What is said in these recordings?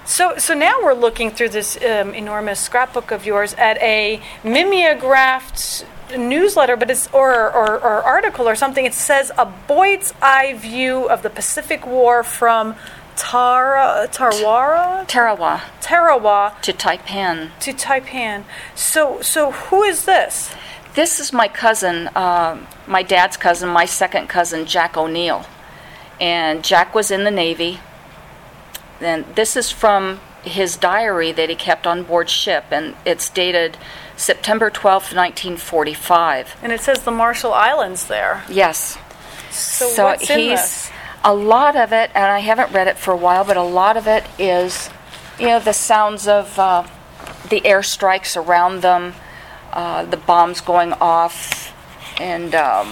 So now we're looking through this enormous scrapbook of yours at a mimeographed newsletter, but it's or article or something. It says a Boyd's eye view of the Pacific War from Tarawa to Taipan. So who is this? This is my cousin, my dad's cousin, my second cousin, Jack O'Neill. And Jack was in the Navy. And this is from his diary that he kept on board ship, and it's dated September 12th, 1945. And it says the Marshall Islands there. Yes. So what's in this? A lot of it, and I haven't read it for a while, but a lot of it is, the sounds of the airstrikes around them, the bombs going off, and,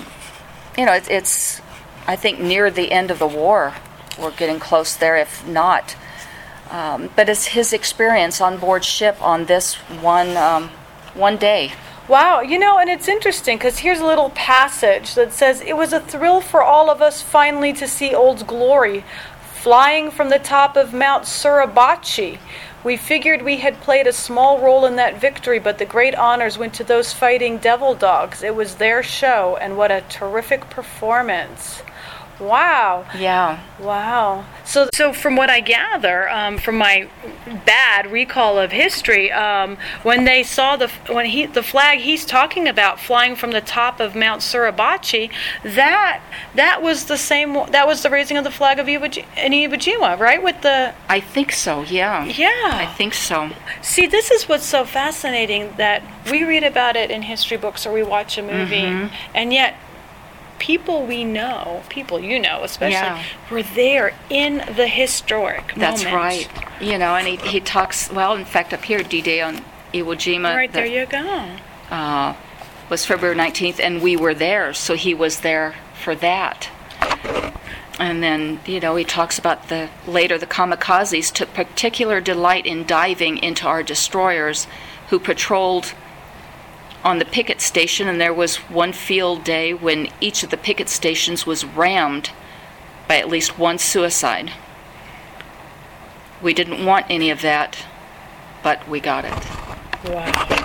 it's, I think, near the end of the war. We're getting close there, if not. But it's his experience on board ship on this one day. Wow, and it's interesting because here's a little passage that says, "It was a thrill for all of us finally to see Old Glory flying from the top of Mount Suribachi. We figured we had played a small role in that victory, but the great honors went to those fighting devil dogs. It was their show, and what a terrific performance." Wow. Yeah. Wow. So from what I gather, from my bad recall of history, when they saw the flag he's talking about flying from the top of Mount Suribachi, that was the raising of the flag of Iwo Jima, right? I think so. Yeah. Yeah. I think so. See, this is what's so fascinating, that we read about it in history books or we watch a movie, and yet people you know especially, were there in the historic moment. That's right. And he talks, in fact, up here, D-Day on Iwo Jima. Right, there you go. Was February 19th, and we were there, so he was there for that. And then, he talks about the kamikazes took particular delight in diving into our destroyers who patrolled on the picket station, and there was one field day when each of the picket stations was rammed by at least one suicide. We didn't want any of that, but we got it. Wow.